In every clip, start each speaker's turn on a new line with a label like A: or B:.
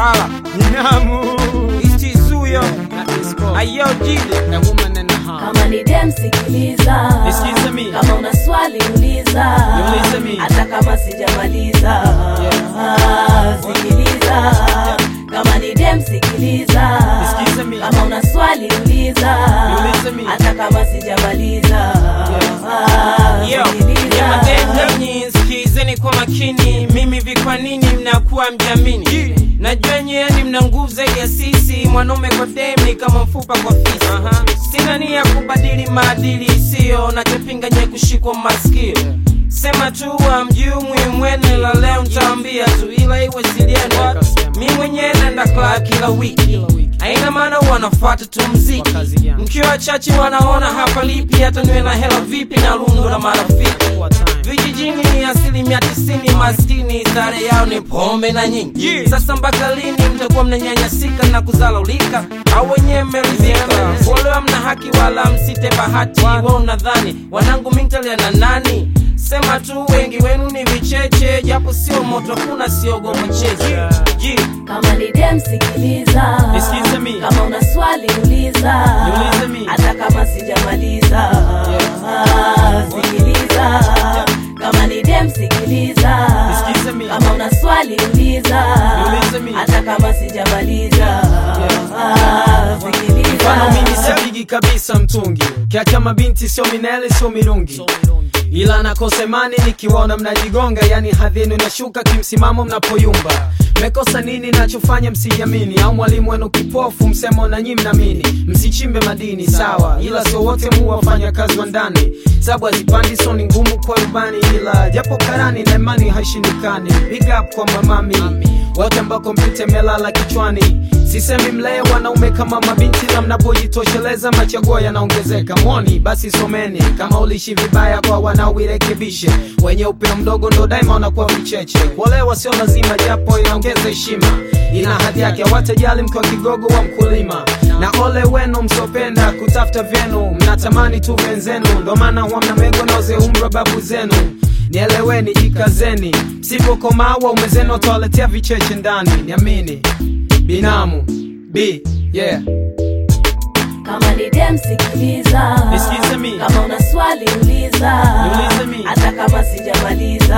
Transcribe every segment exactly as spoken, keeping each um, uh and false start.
A: Hala Ninamu Ichi Zuyo Ayo Jide
B: The woman in the heart.
C: Kama ni dem sikiliza,
B: Excuse me.
C: Kama una swali uliza,
B: Uliza me.
C: hata kama sijamaliza.
B: Yeah.
C: Sikiliza.
B: Yeah.
C: Kama ni dem sikiliza,
B: Excuse me.
C: Kama una swali uliza,
B: Uliza me.
C: hata kama sijamaliza.
A: Yo, ya madeni sikizeni kwa makini. Mimi vikwa nini mnakuwa mjamini? Najua nyeni mna nguvu zaidi ya sisi. Mwanaume kwa demi kama mfupa kwa fisi. Sina nia kubadili maadili sio. Nachopinga nye kushikwa masikio. Sema tu amjui mwene la leo nitaambia tu ila iwe silienu. Mi mwenye nenda kwa kila wiki. Haina maana wanafuata tu mziki. Mkiwa chachi wanaona hapa lipi. Hata niwe na hela vipi na lungo na marafiki. Vijijini asilimia tisini maskini. Stare yao ni pombe na nyingi. yeah. Sasa mpaka lini mtakuwa mnanyanyasika na kuzalaulika? Au wenye mmeridhika? Wale mna haki wala msite bahati. Wao unadhani wanangu mintalia na nani? Sema tu wengi wenu ni vicheche. Japo sio moto kuna siogo mcheche. yeah.
C: Kama ni dem sikiliza,
B: Excuse me.
C: Kama una swali uliza,
B: Uliza me.
C: hata kama sijamaliza. yeah. Sikiliza. yeah. Kama ni dem sikiliza,
B: Excuse me.
C: Kama una swali uliza,
B: Uliza me.
C: hata kama sijamaliza. yeah. Sikiliza.
B: Mfano mimi sipigi kabisa mtungi. Kiacha mabinti sio minele sio mirungi. Ila nakose mani nikiwaona mnajigonga. Yani hadhinu inashuka kimsimamo mnapoyumba. Mekosa nini nachofanya msiyamini? Au mwalimu wenu kipofu msemo na nyi mnamini? Msichimbe madini sawa, ila sio wote muwafanya kazi wa ndani. Sabu hazipandi so ni ngumu kwa rubani. Ila japo karani na imani haishindikani. Big up kwa mamami wote ambao kompyuta melala kichwani. Sisemi mlee wanaume kama mabinti. Na mnapojitosheleza machaguo yanaongezeka. Mwoni basi someni. Kama ulishi vibaya kwa wanaoirekebishe. Wenye upeo mdogo ndo daima wanakuwa vicheche. Kuolewa sio lazima japo inaongeza heshima. Ina hadhi yake watajali mkiwa kigogo wa mkulima. Na ole wenu msopenda kutafuta vyenu. Mnatamani tu venzenu. Ndo maana huwa mnamego noze umra babu zenu. Nieleweni jikazeni. Sipo komawa umezeno toaletea vicheche ndani. Niamini Binamu B, yeah.
C: Kama ni dem sikiliza,
B: Excuse me.
C: Kama una swali uliza,
B: Uliza me.
C: hata kama sijamaliza.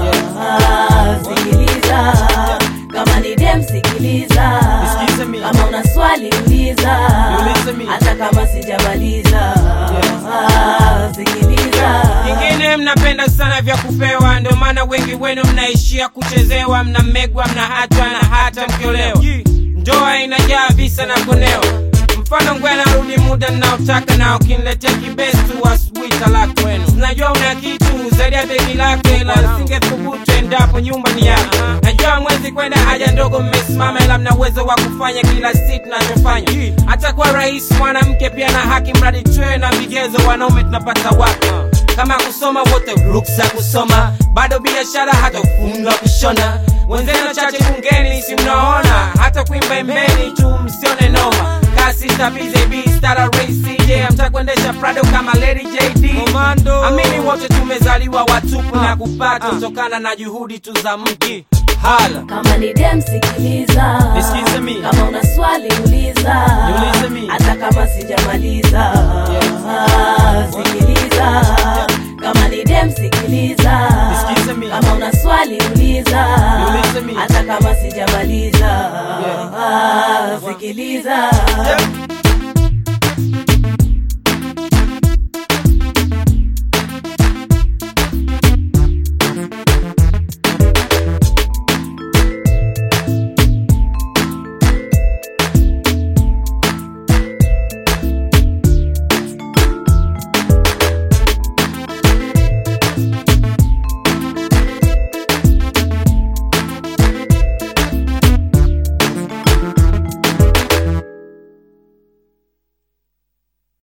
B: yeah.
C: Sikiliza. yeah. Kama ni dem sikiliza,
B: Excuse me.
C: Kama una swali uliza,
B: Uliza me.
C: hata kama sijamaliza. yeah. Sikiliza.
A: Kingine mnapenda sana vya kupewa. Ndio maana wengi wenu mnaishia kuchezewa. Mnamegwa, mnahatwa na hata mkiolewa. Ndoa inajaa visa na koneo. Mfano ngwe narudi muda ninaotaka. Na ukiniletea kibestu asubuhi talaka wenu. Najua una kitu zaidi ya begi lako. Ila singe thubutu endapo nyumba ni yako. Najua mwezi kwenda haja ndogo mmesimama. Ila mna uwezo wa kufanya kila siku tunachofanya. Hata kwa rais mwanamke pia na haki. Mradi tuwe na vigezo wanaume tunapata wapi. Kama kusoma wote ruksa kusoma. Bado biashara hata kufunga kushona. Wenzenu chache bungeni si mnaona. Hata kuimba imbeni tu msione noma. Kasi tabize B stara race C J. Mtakwendesha Prado kama Lady J D Commando. Amini wote tumezaliwa watupu. Na kupata kutokana na juhudi tu za mki. Hala
C: Kama ni dem sikiliza,
B: Excuse me.
C: Kama una swali uliza,
B: Uliza me.
C: hata kama sijamaliza. yeah. Sikiliza. yeah. Kama ni dem sikiliza,
B: Excuse me.
C: Kama una swali uliza,
B: Uliza me.
C: hata kama sijamaliza.
B: yeah.
C: Sikiliza.
B: yeah.